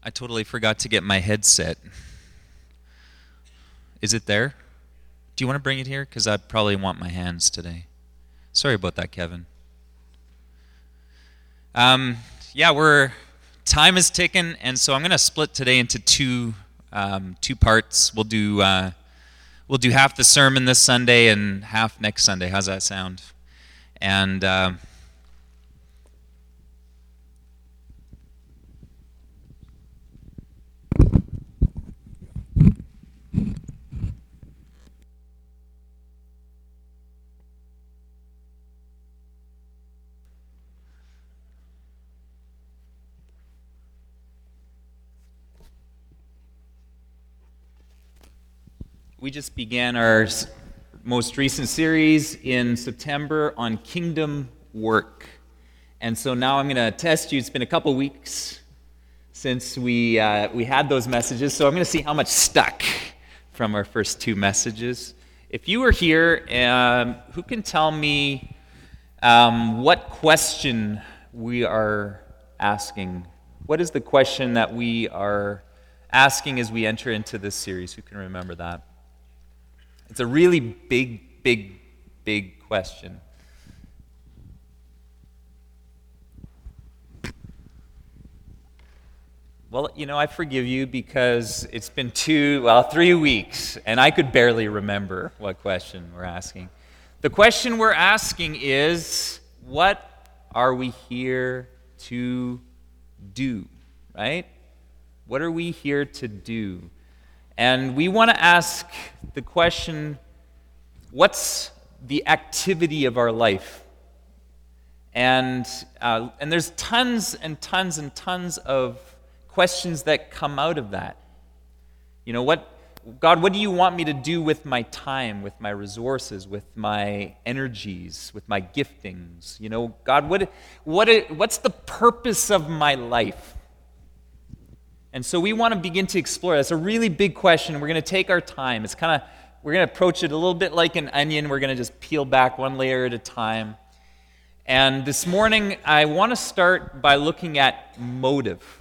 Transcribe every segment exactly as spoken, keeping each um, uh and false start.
I totally forgot to get my headset. Is it there? Do you want to bring it here? Because I probably want my hands today. Sorry about that, Kevin. Um, yeah, we're time is ticking, and so I'm going to split today into two um, two parts. We'll do uh, we'll do half the sermon this Sunday and half next Sunday. How's that sound? And uh, we just began our most recent series in September on kingdom work. And so now I'm going to test you. It's been a couple weeks since we uh, we had those messages, so I'm going to see how much stuck from our first two messages. If you were here, um, who can tell me um, what question we are asking? What is the question that we are asking as we enter into this series? Who can remember that? It's a really big, big, big question. Well, you know, I forgive you because it's been two, well, three weeks, and I could barely remember what question we're asking. The question we're asking is, what are we here to do, right? What are we here to do? And we want to ask the question, what's the activity of our life? And uh, and there's tons and tons and tons of questions that come out of that. You know, what, God, what do you want me to do with my time, with my resources, with my energies, with my giftings? You know, God, what what what's the purpose of my life? And so we want to begin to explore. That's a really big question. We're going to take our time. It's kind of, we're going to approach it a little bit like an onion. We're going to just peel back one layer at a time. And this morning, I want to start by looking at motive.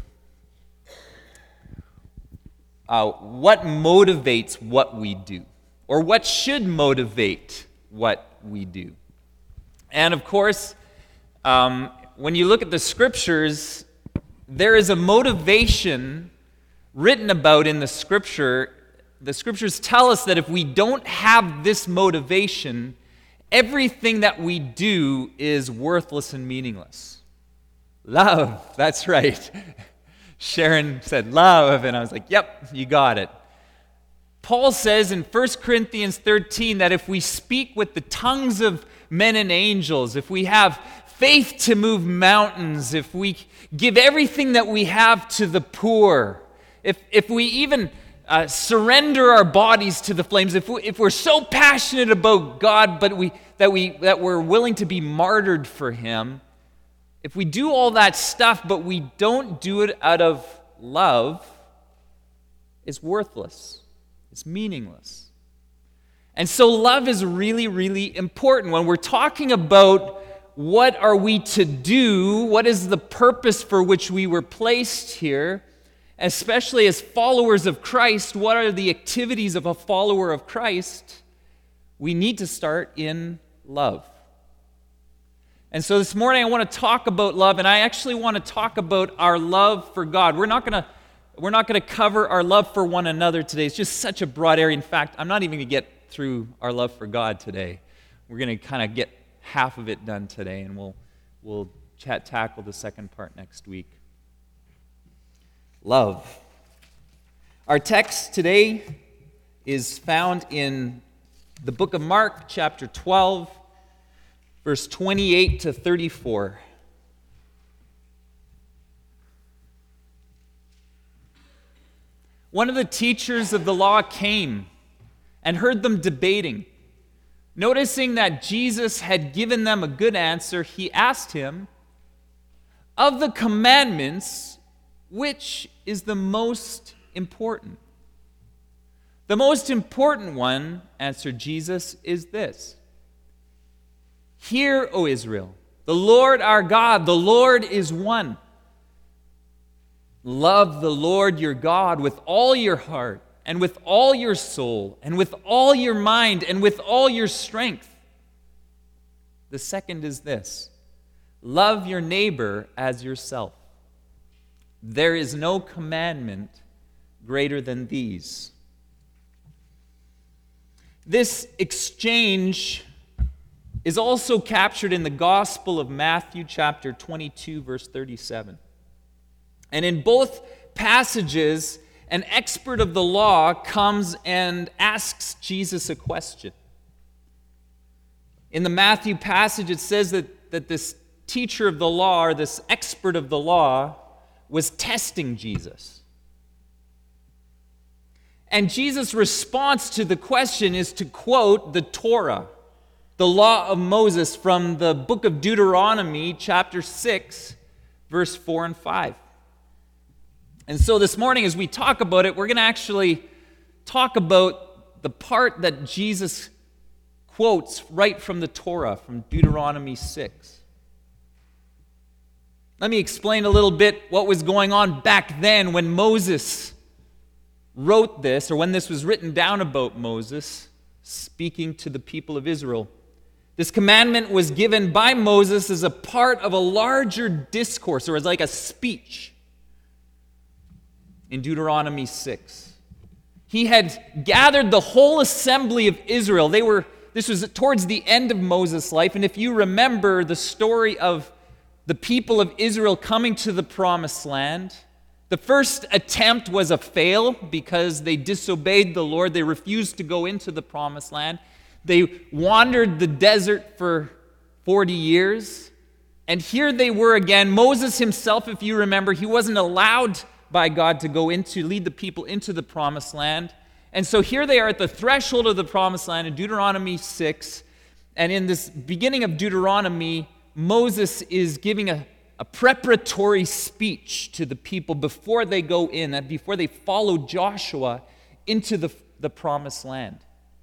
Uh, what motivates what we do? Or what should motivate what we do? And of course, um, when you look at the scriptures, there is a motivation written about in the scripture. The scriptures tell us that if we don't have this motivation, everything that we do is worthless and meaningless. Love, that's right. Sharon said love, and I was like, yep, you got it. Paul says in First Corinthians thirteen that if we speak with the tongues of men and angels, if we have faith to move mountains, if we give everything that we have to the poor, if if we even uh, surrender our bodies to the flames, if we, if we're so passionate about God, but we that we that we're willing to be martyred for Him, if we do all that stuff, but we don't do it out of love, it's worthless. It's meaningless. And so love is really, really important. When we're talking about what are we to do, what is the purpose for which we were placed here, especially as followers of Christ, what are the activities of a follower of Christ, we need to start in love. And so this morning I want to talk about love, and I actually want to talk about our love for God. We're not going to we're not going to cover our love for one another today. It's just such a broad area. In fact, I'm not even going to get through our love for God today. We're going to kind of get half of it done today, and we'll we'll chat, tackle the second part next week. Love. Our text today is found in the book of Mark, chapter twelve, verse twenty-eight to thirty-four. One of the teachers of the law came and heard them debating. Noticing that Jesus had given them a good answer, he asked him, "Of the commandments, which is the most important?" "The most important one," answered Jesus, "is this. Hear, O Israel, the Lord our God, the Lord is one. Love the Lord your God with all your heart, and with all your soul, and with all your mind, and with all your strength. The second is this: love your neighbor as yourself. There is no commandment greater than these. This exchange is also captured in the Gospel of Matthew, chapter twenty-two, verse thirty-seven. And in both passages, an expert of the law comes and asks Jesus a question. In the Matthew passage, it says that, that this teacher of the law, or this expert of the law, was testing Jesus. And Jesus' response to the question is to quote the Torah, the law of Moses, from the book of Deuteronomy, chapter six, verse four and five. And so this morning, as we talk about it, we're going to actually talk about the part that Jesus quotes right from the Torah, from Deuteronomy six. Let me explain a little bit what was going on back then when Moses wrote this, or when this was written down about Moses speaking to the people of Israel. This commandment was given by Moses as a part of a larger discourse, or as like a speech in Deuteronomy six. He had gathered the whole assembly of Israel. They were, this was towards the end of Moses' life, and if you remember the story of the people of Israel coming to the promised land, the first attempt was a fail because they disobeyed the Lord. They refused to go into the promised land. They wandered the desert for forty years. And here they were again. Moses himself, if you remember, he wasn't allowed by God to go into, lead the people into the promised land. And so here they are at the threshold of the promised land in Deuteronomy six. And in this beginning of Deuteronomy, Moses is giving a, a preparatory speech to the people before they go in, and before they follow Joshua into the, the promised land.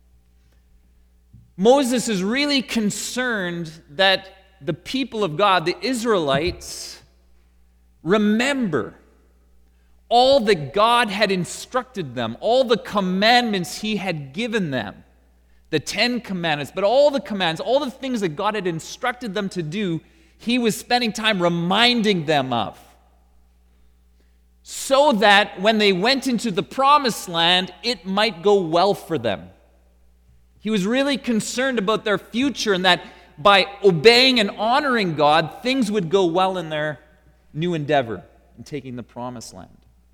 Moses is really concerned that the people of God, the Israelites, remember all that God had instructed them, all the commandments he had given them, the Ten Commandments, but all the commands, all the things that God had instructed them to do, he was spending time reminding them of. So that when they went into the promised land, it might go well for them. He was really concerned about their future, and that by obeying and honoring God, things would go well in their new endeavor in taking the promised land.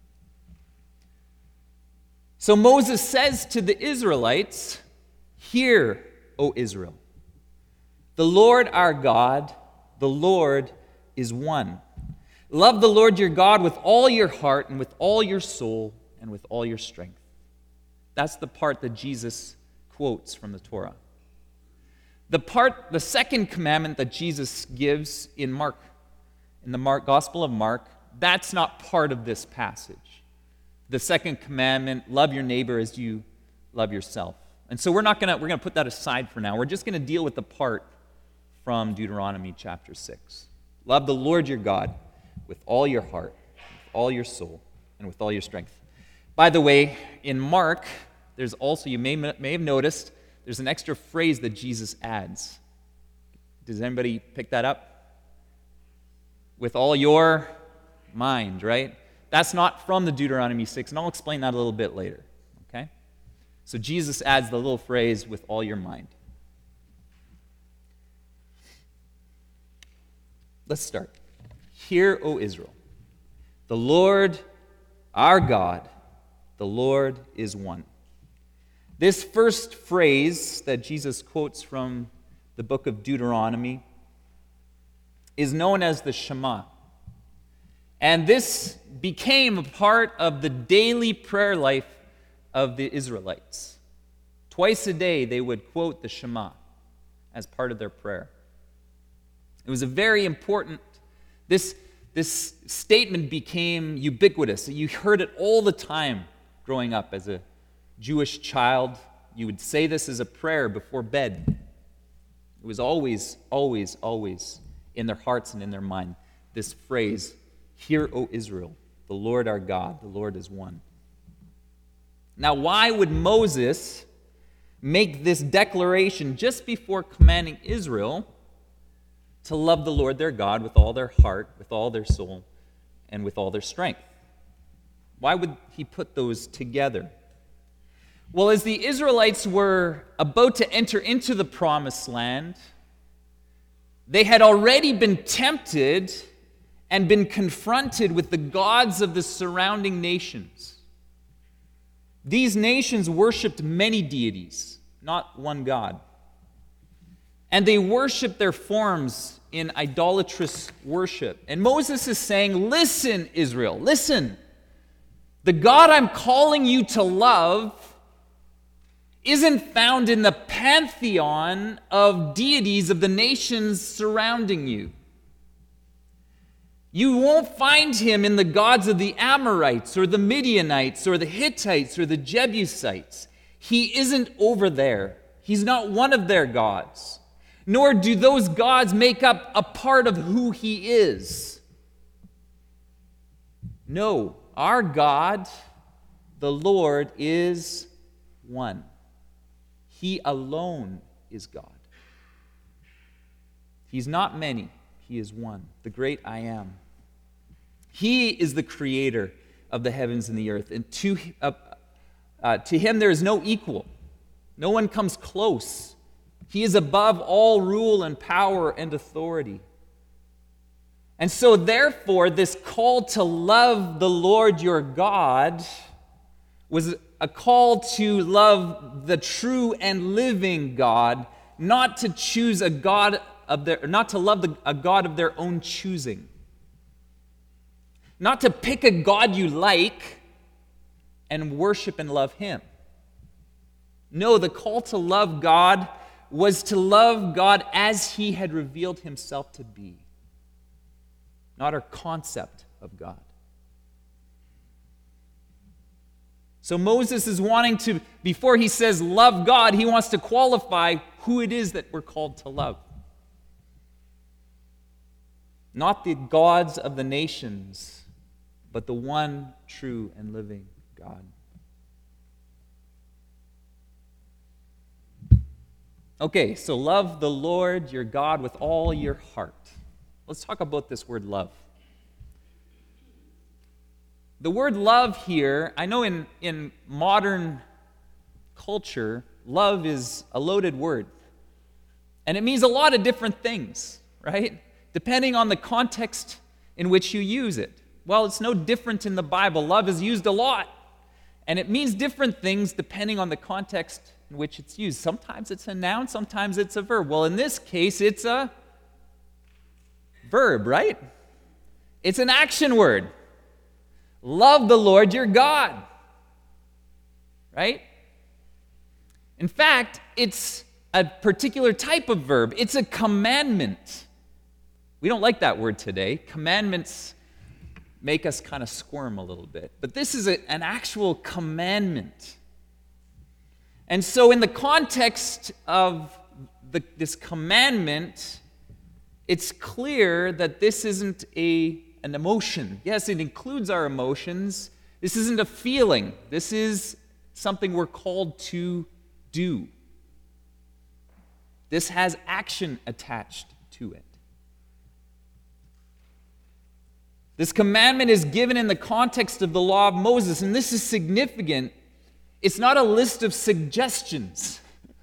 So Moses says to the Israelites, "Hear, O Israel, the Lord our God, the Lord is one. Love the Lord your God with all your heart and with all your soul and with all your strength." That's the part that Jesus quotes from the Torah. The part, the second commandment that Jesus gives in Mark, in the Mark, Gospel of Mark, that's not part of this passage. The second commandment, love your neighbor as you love yourself. And so we're not gonna we're gonna put that aside for now. We're just gonna deal with the part from Deuteronomy chapter six. Love the Lord your God with all your heart, with all your soul, and with all your strength. By the way, in Mark, there's also, you may, may have noticed, there's an extra phrase that Jesus adds. Does anybody pick that up? With all your mind, right? That's not from the Deuteronomy six, and I'll explain that a little bit later, okay? So Jesus adds the little phrase, with all your mind. Let's start. Hear, O Israel, the Lord our God, the Lord is one. This first phrase that Jesus quotes from the book of Deuteronomy is known as the Shema. And this became a part of the daily prayer life of the Israelites. Twice a day they would quote the Shema as part of their prayer. It was a very important, this, this statement became ubiquitous. You heard it all the time growing up as a Jewish child. You would say this as a prayer before bed. It was always, always, always in their hearts and in their mind, this phrase, "Hear, O Israel, the Lord our God, the Lord is one. Now, why would Moses make this declaration just before commanding Israel to love the Lord their God with all their heart, with all their soul, and with all their strength? Why would he put those together? Well, as the Israelites were about to enter into the promised land, they had already been tempted and been confronted with the gods of the surrounding nations. These nations worshipped many deities, not one God. And they worshiped their forms in idolatrous worship. And Moses is saying, listen, Israel, listen. The God I'm calling you to love isn't found in the pantheon of deities of the nations surrounding you. You won't find him in the gods of the Amorites or the Midianites or the Hittites or the Jebusites. He isn't over there. He's not one of their gods. Nor do those gods make up a part of who he is. No, our God, the Lord, is one. He alone is God. He's not many. He is one, the great I am. He is the creator of the heavens and the earth. And to, uh, uh, to him there is no equal. No one comes close. He is above all rule and power and authority. And so therefore, this call to love the Lord your God was a call to love the true and living God, not to choose a God of their, not to love the, a God of their own choosing. Not to pick a God you like and worship and love him. No, the call to love God was to love God as he had revealed himself to be, not our concept of God. So Moses is wanting to, before he says love God, he wants to qualify who it is that we're called to love. Not the gods of the nations, but the one true and living God. Okay, so love the Lord your God with all your heart. Let's talk about this word love. The word love here, I know in, in modern culture, love is a loaded word. And it means a lot of different things, right? Depending on the context in which you use it. Well, it's no different in the Bible. Love is used a lot. And it means different things depending on the context in which it's used. Sometimes it's a noun, sometimes it's a verb. Well, in this case, it's a verb, right? It's an action word. Love the Lord your God. Right? In fact, it's a particular type of verb. It's a commandment. We don't like that word today. Commandments make us kind of squirm a little bit. But this is a, an actual commandment. And so in the context of the, this commandment, it's clear that this isn't a, an emotion. Yes, it includes our emotions. This isn't a feeling. This is something we're called to do. This has action attached to it. This commandment is given in the context of the law of Moses, and this is significant. It's not a list of suggestions.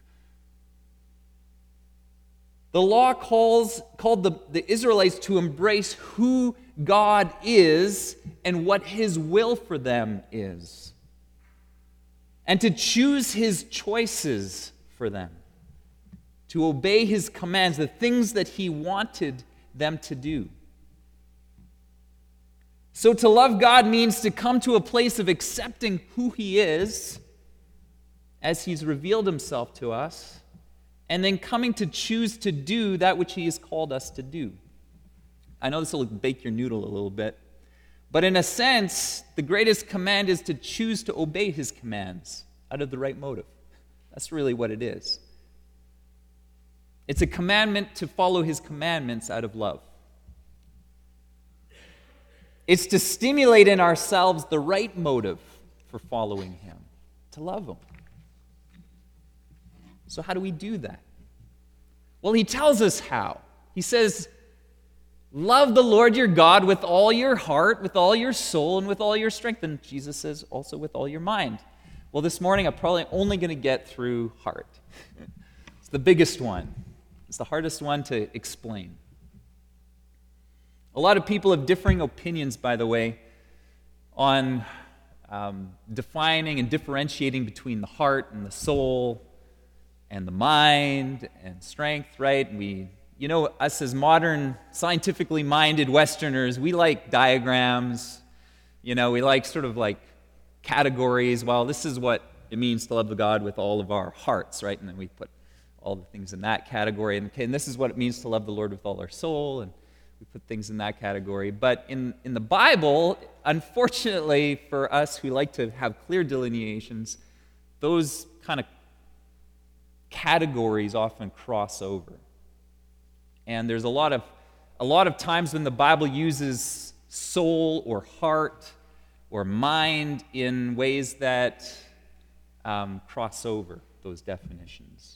The law calls, called the, the Israelites to embrace who God is and what his will for them is, and to choose his choices for them, to obey his commands, the things that he wanted them to do. So to love God means to come to a place of accepting who he is as he's revealed himself to us, and then coming to choose to do that which he has called us to do. I know this will bake your noodle a little bit, but in a sense, the greatest command is to choose to obey his commands out of the right motive. That's really what it is. It's a commandment to follow his commandments out of love. It's to stimulate in ourselves the right motive for following him, to love him. So how do we do that? Well, he tells us how. He says, love the Lord your God with all your heart, with all your soul, and with all your strength. And Jesus says also with all your mind. Well, this morning I'm probably only going to get through heart. It's the biggest one. It's the hardest one to explain. A lot of people have differing opinions, by the way, on um, defining and differentiating between the heart and the soul and the mind and strength, right? We, you know, us as modern, scientifically minded Westerners, we like diagrams. You know, we like sort of like categories. Well, this is what it means to love the God with all of our hearts, right? And then we put all the things in that category. And, okay, and this is what it means to love the Lord with all our soul, and we put things in that category. But in, in the Bible, unfortunately for us who like to have clear delineations, those kind of categories often cross over. And there's a lot of a lot of times when the Bible uses soul or heart or mind in ways that um, cross over those definitions.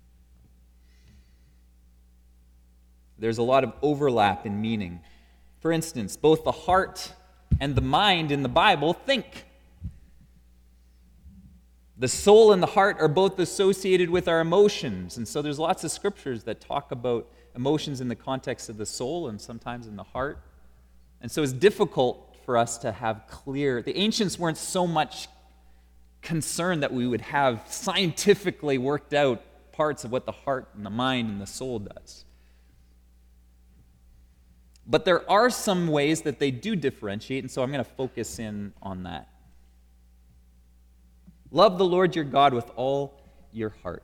There's a lot of overlap in meaning. For instance, both the heart and the mind in the Bible think. The soul and the heart are both associated with our emotions. And so there's lots of scriptures that talk about emotions in the context of the soul and sometimes in the heart. And so it's difficult for us to have clear. The ancients weren't so much concerned that we would have scientifically worked out parts of what the heart and the mind and the soul does. But there are some ways that they do differentiate, and so I'm going to focus in on that. Love the Lord your God with all your heart.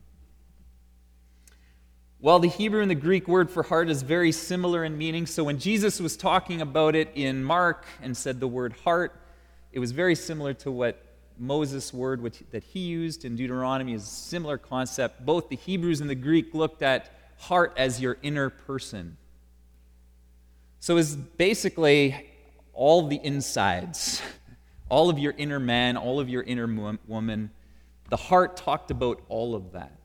Well, the Hebrew and the Greek word for heart is very similar in meaning, so when Jesus was talking about it in Mark and said the word heart, it was very similar to what Moses' word which, that he used in Deuteronomy is a similar concept. Both the Hebrews and the Greek looked at heart as your inner person. So it's basically all the insides, all of your inner man, all of your inner woman. The heart talked about all of that.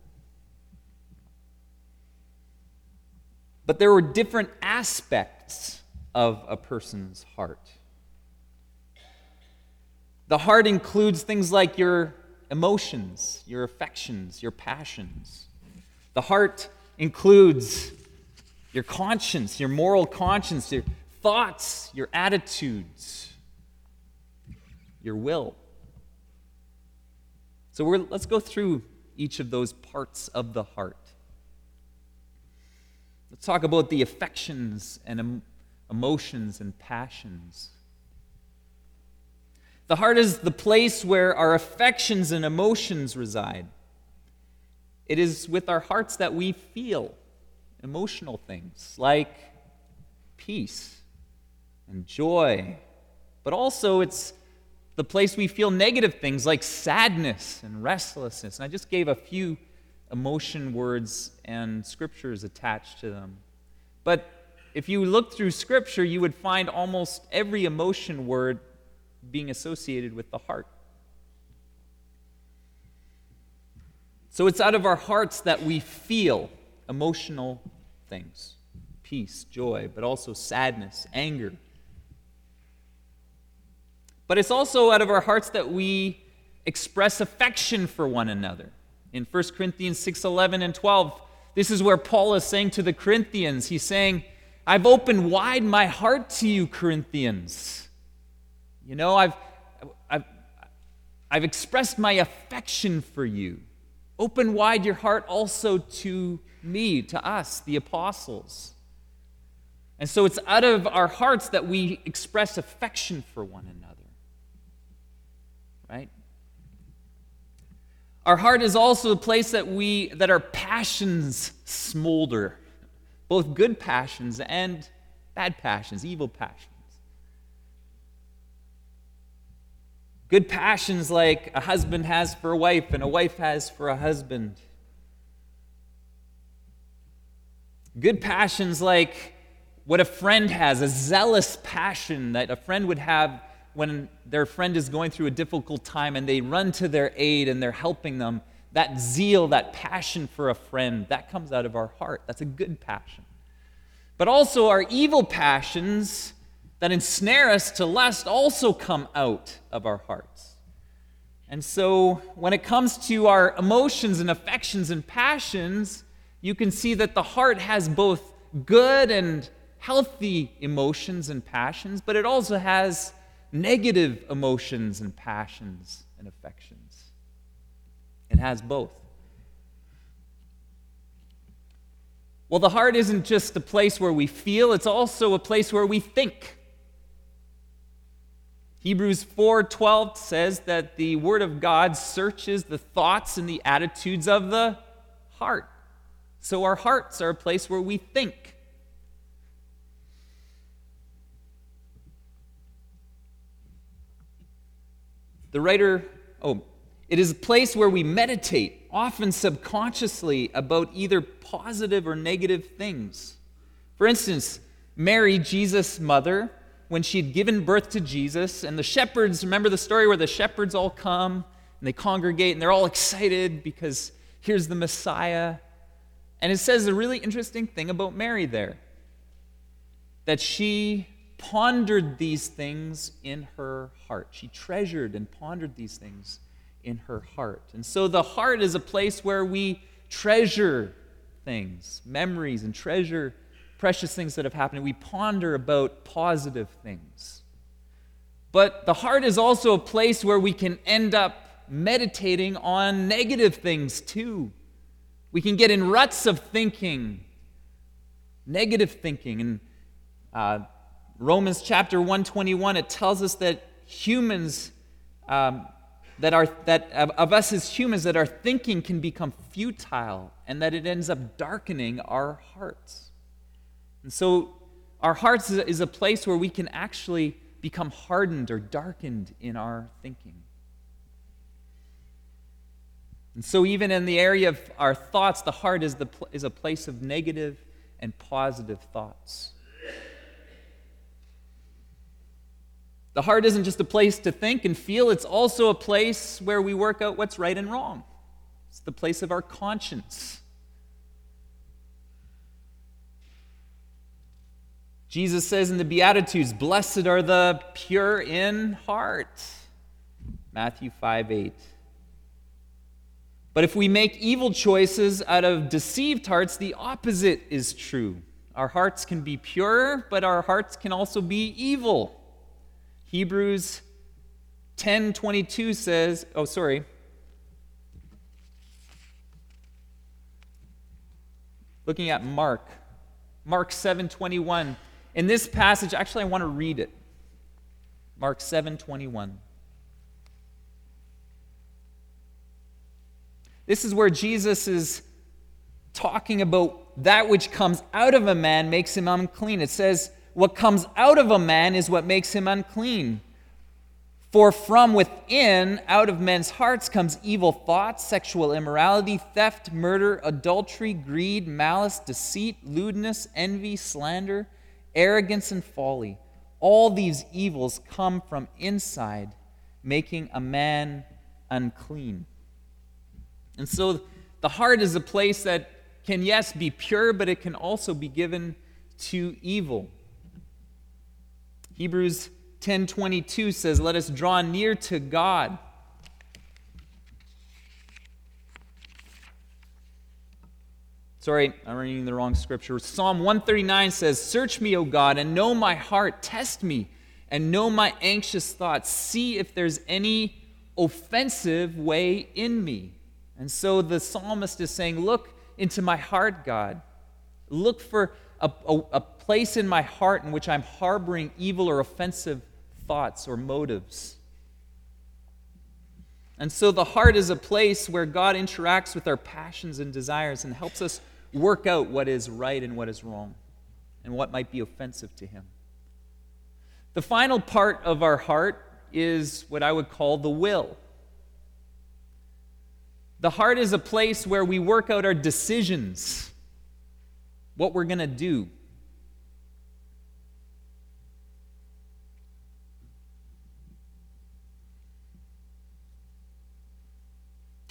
But there were different aspects of a person's heart. The heart includes things like your emotions, your affections, your passions. The heart includes your conscience, your moral conscience, your thoughts, your attitudes, your will. So we're, let's go through each of those parts of the heart. Let's talk about the affections and em- emotions and passions. The heart is the place where our affections and emotions reside. It is with our hearts that we feel emotional things like peace and joy, but also it's the place we feel negative things like sadness and restlessness. And I just gave a few emotion words and scriptures attached to them. But if you look through Scripture, you would find almost every emotion word being associated with the heart. So it's out of our hearts that we feel emotional things, peace, joy, but also sadness, anger. But it's also out of our hearts that we express affection for one another. In First Corinthians six, eleven and twelve, this is where Paul is saying to the Corinthians, he's saying, I've opened wide my heart to you, Corinthians. You know, I've, I've, I've expressed my affection for you. Open wide your heart also to me, to us, the apostles. And so it's out of our hearts that we express affection for one another. Right? Our heart is also a place that we that our passions smolder, both good passions and bad passions, evil passions. Good passions like a husband has for a wife and a wife has for a husband. Good passions like what a friend has, a zealous passion that a friend would have when their friend is going through a difficult time and they run to their aid and they're helping them. That zeal, that passion for a friend, that comes out of our heart. That's a good passion. But also our evil passions that ensnare us to lust also come out of our hearts. And so when it comes to our emotions and affections and passions, you can see that the heart has both good and healthy emotions and passions, but it also has negative emotions and passions and affections. It has both. Well, the heart isn't just a place where we feel, it's also a place where we think. Hebrews four twelve says that the Word of God searches the thoughts and the attitudes of the heart. So our hearts are a place where we think. The writer, oh, it is a place where we meditate, often subconsciously, about either positive or negative things. For instance, Mary, Jesus' mother, when she had given birth to Jesus, and the shepherds, remember the story where the shepherds all come and they congregate and they're all excited because here's the Messiah. And it says a really interesting thing about Mary there, that she pondered these things in her heart. She treasured and pondered these things in her heart. And so the heart is a place where we treasure things, memories, and treasure precious things that have happened. We ponder about positive things. But the heart is also a place where we can end up meditating on negative things too. We can get in ruts of thinking, negative thinking. And uh, Romans chapter one twenty-one, it tells us that humans, um, that are that of, of us as humans, that our thinking can become futile and that it ends up darkening our hearts. And so our hearts is a place where we can actually become hardened or darkened in our thinking. And so even in the area of our thoughts, the heart is, the, is a place of negative and positive thoughts. The heart isn't just a place to think and feel, it's also a place where we work out what's right and wrong. It's the place of our conscience. Jesus says in the Beatitudes, "Blessed are the pure in heart." Matthew five eight. But if we make evil choices out of deceived hearts, the opposite is true. Our hearts can be pure, but our hearts can also be evil. Hebrews ten twenty-two says, oh, sorry. Looking at Mark, Mark seven twenty-one. In this passage, actually, I want to read it. Mark seven twenty-one. This is where Jesus is talking about that which comes out of a man makes him unclean. It says, what comes out of a man is what makes him unclean. For from within, out of men's hearts, comes evil thoughts, sexual immorality, theft, murder, adultery, greed, malice, deceit, lewdness, envy, slander, arrogance, and folly. All these evils come from inside, making a man unclean. And so the heart is a place that can, yes, be pure, but it can also be given to evil. Hebrews ten twenty-two says, "Let us draw near to God." Sorry, I'm reading the wrong scripture. Psalm one thirty-nine says, "Search me, O God, and know my heart. Test me, and know my anxious thoughts. See if there's any offensive way in me." And so the psalmist is saying, look into my heart, God. Look for a, a, a place in my heart in which I'm harboring evil or offensive thoughts or motives. And so the heart is a place where God interacts with our passions and desires and helps us work out what is right and what is wrong and what might be offensive to Him. The final part of our heart is what I would call the will. The heart is a place where we work out our decisions, what we're going to do.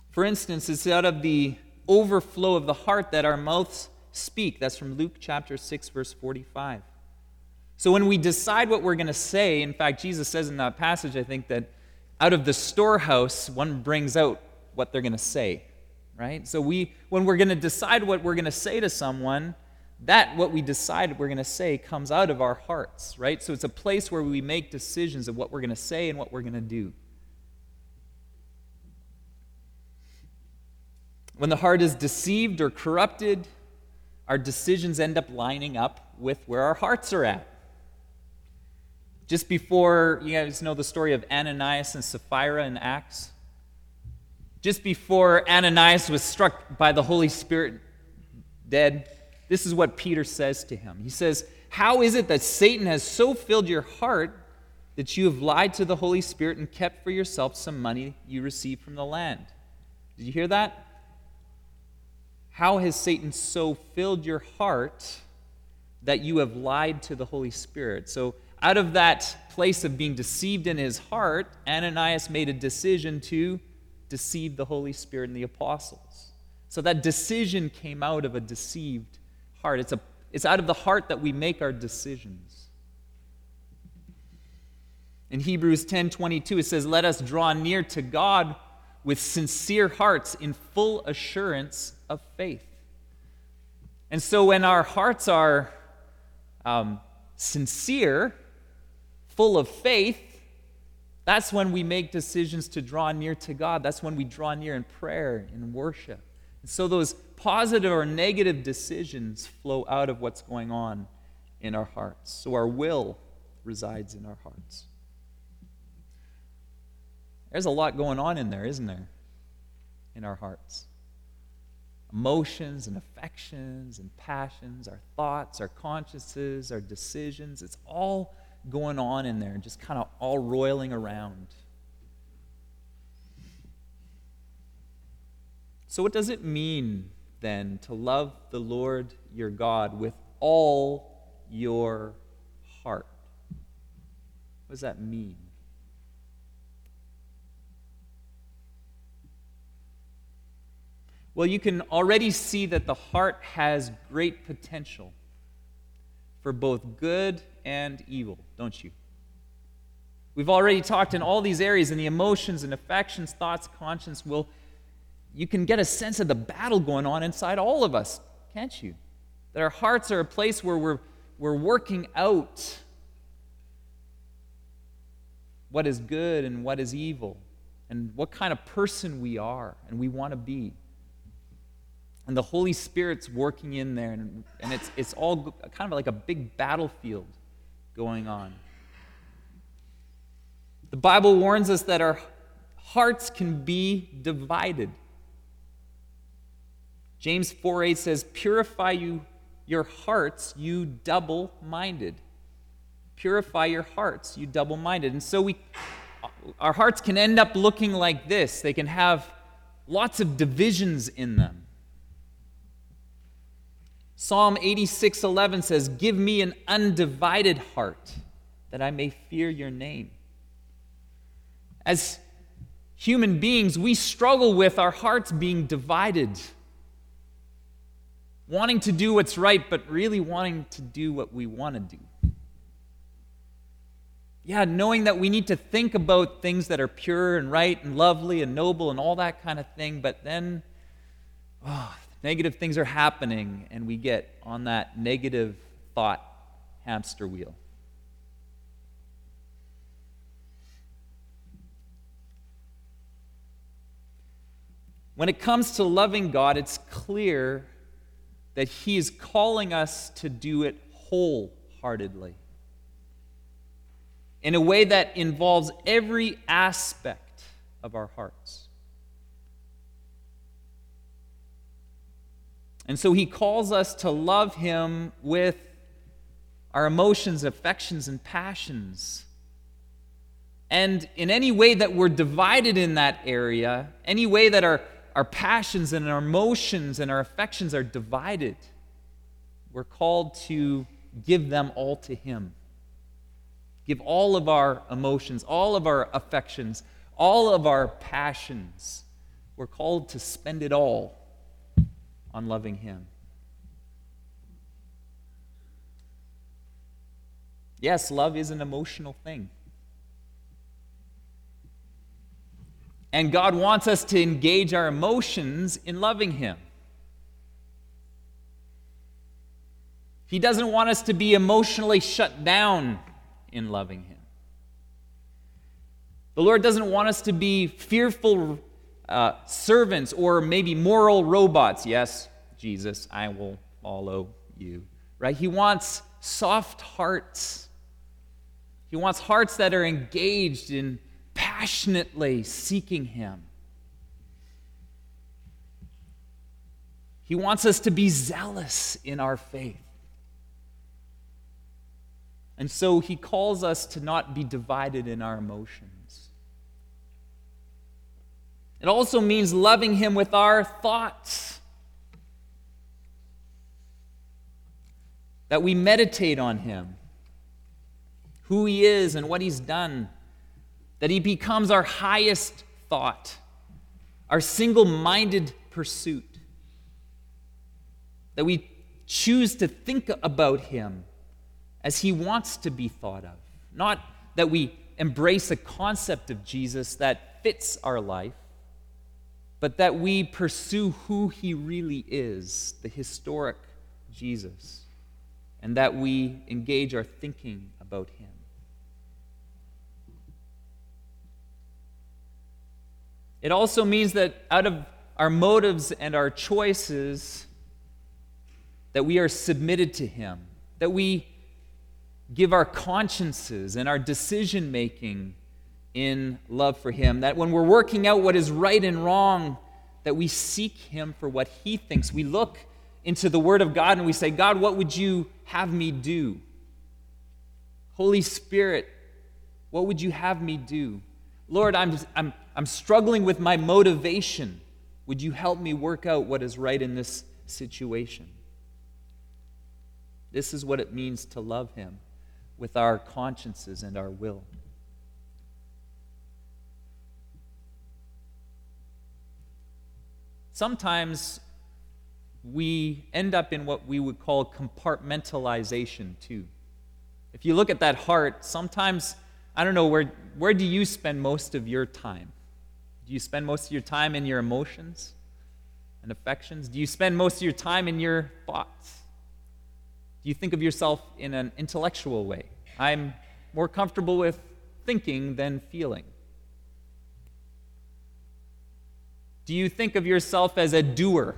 For instance, it's out of the overflow of the heart that our mouths speak. That's from Luke chapter six, verse forty-five. So when we decide what we're going to say, in fact, Jesus says in that passage, I think, that out of the storehouse, one brings out what they're going to say, right? So we, when we're going to decide what we're going to say to someone, that what we decide we're going to say comes out of our hearts, right? So it's a place where we make decisions of what we're going to say and what we're going to do. When the heart is deceived or corrupted, our decisions end up lining up with where our hearts are at. Just before, you guys know the story of Ananias and Sapphira in Acts? Just before Ananias was struck by the Holy Spirit dead, this is what Peter says to him. He says, "How is it that Satan has so filled your heart that you have lied to the Holy Spirit and kept for yourself some money you received from the land?" Did you hear that? How has Satan so filled your heart that you have lied to the Holy Spirit? So out of that place of being deceived in his heart, Ananias made a decision to deceive the Holy Spirit and the apostles. So that decision came out of a deceived heart. It's, a, it's out of the heart that we make our decisions. In Hebrews ten twenty-two, it says, "Let us draw near to God with sincere hearts in full assurance of faith." And so when our hearts are um, sincere, full of faith, that's when we make decisions to draw near to God. That's when we draw near in prayer, in worship. And so those positive or negative decisions flow out of what's going on in our hearts. So our will resides in our hearts. There's a lot going on in there, isn't there? In our hearts. Emotions and affections and passions, our thoughts, our consciences, our decisions, it's all going on in there, just kind of all roiling around. So what does it mean then to love the Lord your God with all your heart? What does that mean? Well, you can already see that the heart has great potential for both good and evil, don't you? We've already talked in all these areas, in the emotions and affections, thoughts, conscience. Well, you can get a sense of the battle going on inside all of us, can't you? That our hearts are a place where we're, we're working out what is good and what is evil, and what kind of person we are and we want to be. And the Holy Spirit's working in there, and, and it's, it's all kind of like a big battlefield going on. The Bible warns us that our hearts can be divided. James four eight says, "Purify you your hearts, you double-minded." Purify your hearts, you double-minded. And so we, our hearts can end up looking like this. They can have lots of divisions in them. Psalm eighty-six eleven says, "Give me an undivided heart, that I may fear your name." As human beings, we struggle with our hearts being divided, wanting to do what's right, but really wanting to do what we want to do. Yeah, knowing that we need to think about things that are pure and right and lovely and noble and all that kind of thing, but then, oh, negative things are happening, and we get on that negative thought hamster wheel. When it comes to loving God, it's clear that He is calling us to do it wholeheartedly, in a way that involves every aspect of our hearts. And so He calls us to love Him with our emotions, affections, and passions. And in any way that we're divided in that area, any way that our, our passions and our emotions and our affections are divided, we're called to give them all to Him. Give all of our emotions, all of our affections, all of our passions we're called to spend it all on loving him. Yes, love is an emotional thing. And God wants us to engage our emotions in loving him. He doesn't want us to be emotionally shut down in loving him. The Lord doesn't want us to be fearful uh, servants or maybe moral robots. Yes, Jesus, I will follow you. Right? He wants soft hearts. He wants hearts that are engaged in passionately seeking him. He wants us to be zealous in our faith. And so he calls us to not be divided in our emotions. It also means loving him with our thoughts. That we meditate on him, who he is and what he's done. That he becomes our highest thought, our single-minded pursuit. That we choose to think about him as he wants to be thought of. Not that we embrace a concept of Jesus that fits our life, but that we pursue who he really is, the historic Jesus, and that we engage our thinking about him. It also means that out of our motives and our choices, that we are submitted to him, that we give our consciences and our decision-making in love for him, that when we're working out what is right and wrong, that we seek him for what he thinks. We look into the Word of God and we say, God, what would you have me do? Holy Spirit, what would you have me do? Lord, I'm, I'm, I'm struggling with my motivation. Would you help me work out what is right in this situation? This is what it means to love him with our consciences and our will. Sometimes we end up in what we would call compartmentalization too. If you look at that heart, sometimes, I don't know, where, where do you spend most of your time? Do you spend most of your time in your emotions and affections? Do you spend most of your time in your thoughts? Do you think of yourself in an intellectual way? I'm more comfortable with thinking than feeling. Do you think of yourself as a doer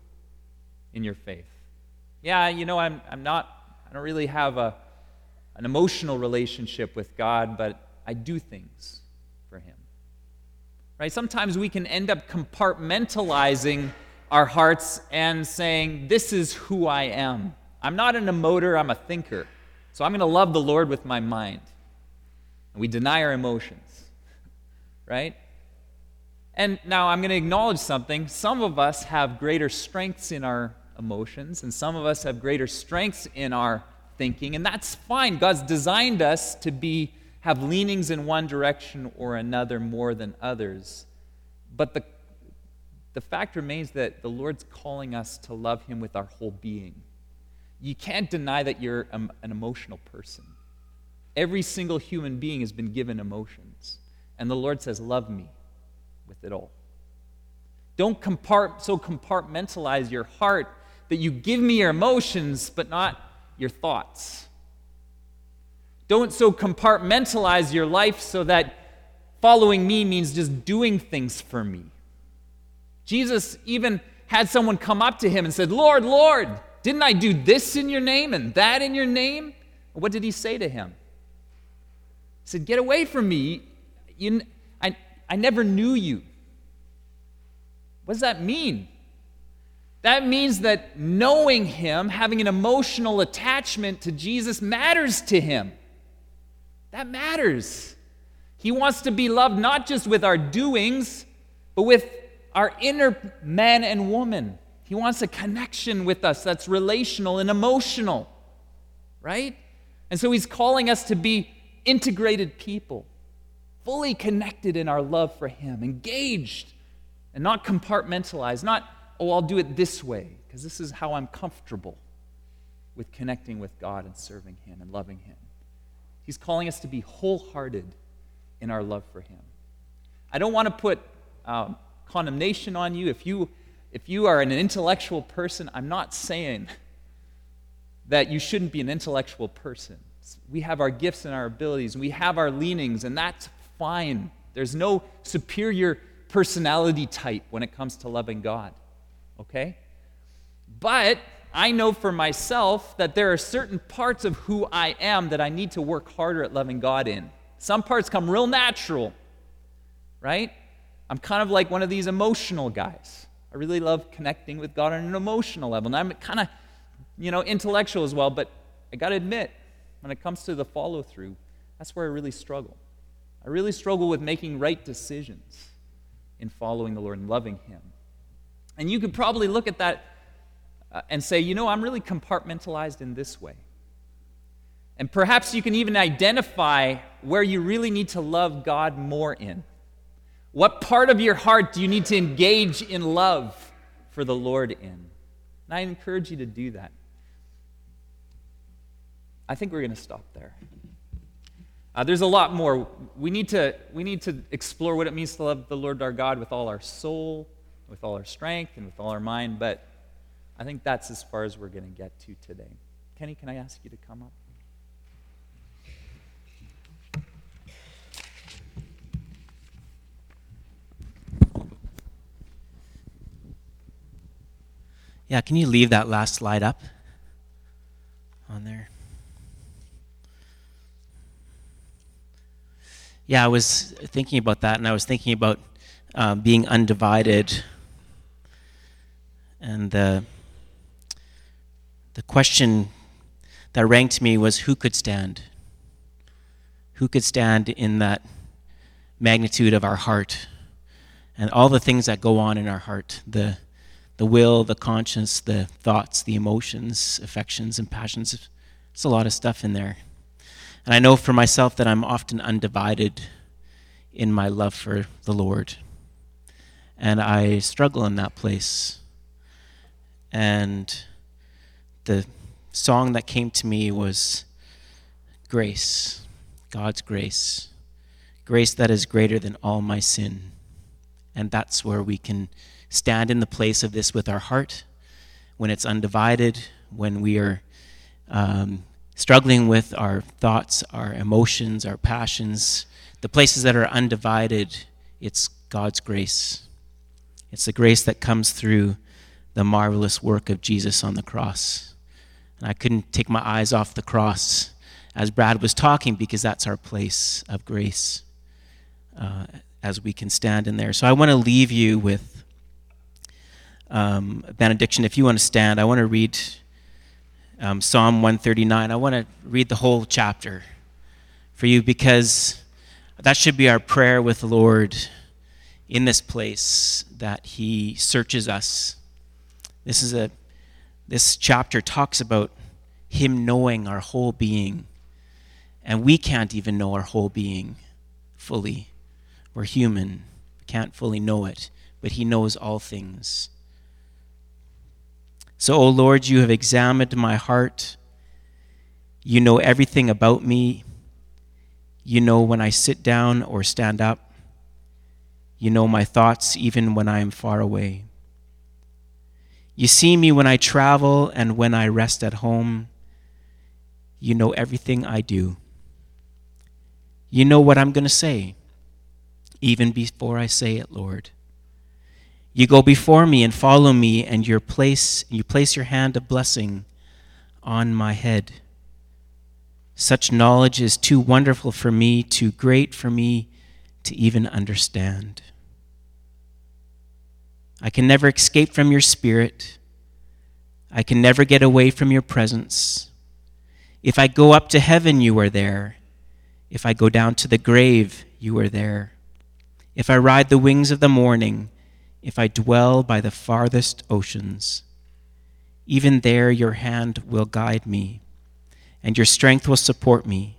in your faith? Yeah, you know, I'm, I'm not, I don't really have a, an emotional relationship with God, but I do things for him. Right? Sometimes we can end up compartmentalizing our hearts and saying, this is who I am. I'm not an emoter, I'm a thinker. So I'm going to love the Lord with my mind. And we deny our emotions. Right? And now I'm going to acknowledge something. Some of us have greater strengths in our emotions, and some of us have greater strengths in our thinking, and that's fine. God's designed us to be have leanings in one direction or another more than others. But the, the fact remains that the Lord's calling us to love him with our whole being. You can't deny that you're um, an emotional person. Every single human being has been given emotions, and the Lord says, love me with it all. Don't compart- so compartmentalize your heart that you give me your emotions but not your thoughts. Don't so compartmentalize your life so that following me means just doing things for me. Jesus even had someone come up to him and said, Lord, Lord, didn't I do this in your name and that in your name? What did he say to him? He said, get away from me. You, I, I never knew you. What does that mean? That means that knowing him, having an emotional attachment to Jesus matters to him. That matters. He wants to be loved not just with our doings, but with our inner man and woman. He wants a connection with us that's relational and emotional, right? And so he's calling us to be integrated people, fully connected in our love for him, engaged And not compartmentalize, not, oh, I'll do it this way, because this is how I'm comfortable with connecting with God and serving Him and loving Him. He's calling us to be wholehearted in our love for Him. I don't want to put um, condemnation on you. If you if you are an intellectual person, I'm not saying that you shouldn't be an intellectual person. We have our gifts and our abilities, and we have our leanings, and that's fine. There's no superior personality type when it comes to loving God, okay? But I know for myself that there are certain parts of who I am that I need to work harder at loving God in. Some parts come real natural, right? I'm kind of like one of these emotional guys. I really love connecting with God on an emotional level. And I'm kind of, you know, intellectual as well, but I got to admit, when it comes to the follow-through, that's where I really struggle. I really struggle with making right decisions in following the Lord and loving Him. And you could probably look at that uh, and say, you know, I'm really compartmentalized in this way. And perhaps you can even identify where you really need to love God more in. What part of your heart do you need to engage in love for the Lord in? And I encourage you to do that. I think we're going to stop there. Uh, there's a lot more. We need to we need to explore what it means to love the Lord our God with all our soul, with all our strength, and with all our mind, but I think that's as far as we're going to get to today. Kenny, can I ask you to come up? Yeah, can you leave that last slide up on there? Yeah, I was thinking about that, and I was thinking about uh, being undivided. And the, the question that rang to me was, who could stand? Who could stand in that magnitude of our heart and all the things that go on in our heart, the the will, the conscience, the thoughts, the emotions, affections, and passions. It's a lot of stuff in there. And I know for myself that I'm often undivided in my love for the Lord. And I struggle in that place. And the song that came to me was grace, God's grace, grace that is greater than all my sin. And that's where we can stand in the place of this with our heart, when it's undivided, when we are um, struggling with our thoughts, our emotions, our passions. The places that are undivided, it's God's grace. It's the grace that comes through the marvelous work of Jesus on the cross. And I couldn't take my eyes off the cross as Brad was talking, because that's our place of grace uh, as we can stand in there. So I want to leave you with Um, a benediction. If you want to stand, I want to read um, Psalm one thirty-nine. I want to read the whole chapter for you, because that should be our prayer with the Lord in this place, that He searches us. This is a this chapter talks about Him knowing our whole being, and we can't even know our whole being fully. We're human, we can't fully know it, but He knows all things. So, O Lord, you have examined my heart. You know everything about me. You know when I sit down or stand up. You know my thoughts even when I am far away. You see me when I travel and when I rest at home. You know everything I do. You know what I'm going to say, even before I say it, Lord. You go before me and follow me, and your place, you place your hand of blessing on my head. Such knowledge is too wonderful for me, too great for me to even understand. I can never escape from your spirit. I can never get away from your presence. If I go up to heaven, you are there. If I go down to the grave, you are there. If I ride the wings of the morning, if I dwell by the farthest oceans, even there your hand will guide me, and your strength will support me.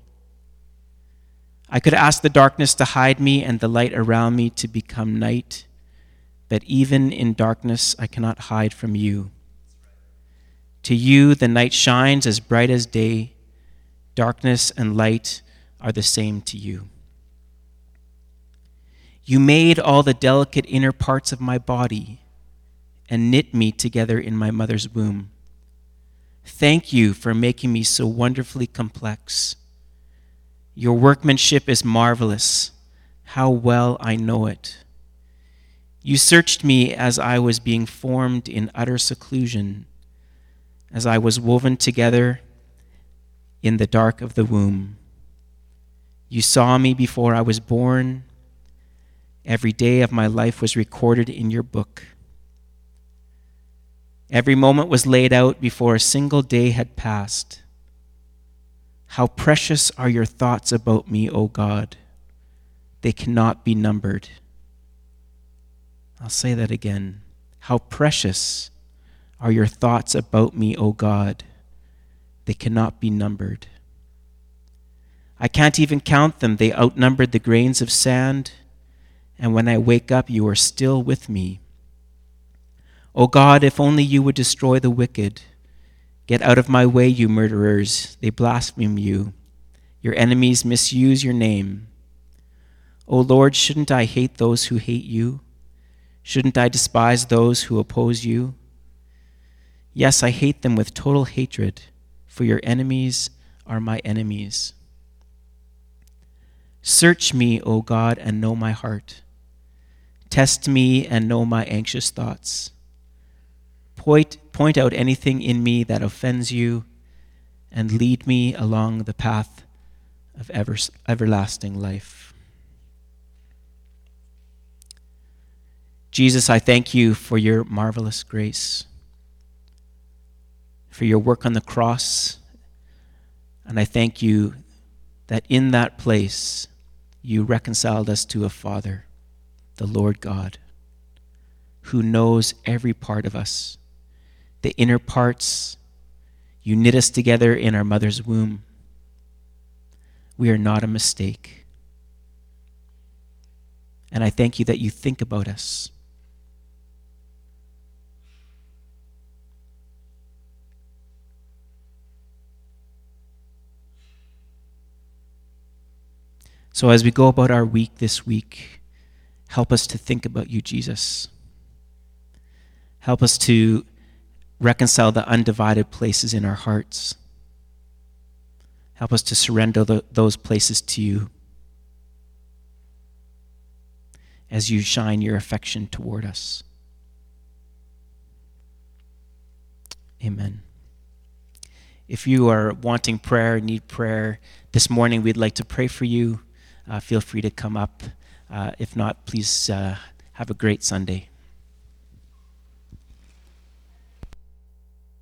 I could ask the darkness to hide me and the light around me to become night, that even in darkness I cannot hide from you. To you the night shines as bright as day. Darkness and light are the same to you. You made all the delicate inner parts of my body and knit me together in my mother's womb. Thank you for making me so wonderfully complex. Your workmanship is marvelous. How well I know it. You searched me as I was being formed in utter seclusion, as I was woven together in the dark of the womb. You saw me before I was born. Every day of my life was recorded in your book. Every moment was laid out before a single day had passed. How precious are your thoughts about me, O God. They cannot be numbered. I'll say that again. How precious are your thoughts about me, O God. They cannot be numbered. I can't even count them. They outnumbered the grains of sand. And when I wake up, you are still with me. O God, if only you would destroy the wicked. Get out of my way, you murderers. They blaspheme you. Your enemies misuse your name. O Lord, shouldn't I hate those who hate you? Shouldn't I despise those who oppose you? Yes, I hate them with total hatred, for your enemies are my enemies. Search me, O God, and know my heart. Test me and know my anxious thoughts. Point, point out anything in me that offends you, and lead me along the path of ever, everlasting life. Jesus, I thank you for your marvelous grace, for your work on the cross, and I thank you that in that place you reconciled us to a Father, the Lord God, who knows every part of us, the inner parts. You knit us together in our mother's womb. We are not a mistake. And I thank you that you think about us. So as we go about our week this week, help us to think about you, Jesus. Help us to reconcile the undivided places in our hearts. Help us to surrender the, those places to you as you shine your affection toward us. Amen. If you are wanting prayer, need prayer, this morning we'd like to pray for you. Uh, feel free to come up. Uh, if not, please uh, have a great Sunday.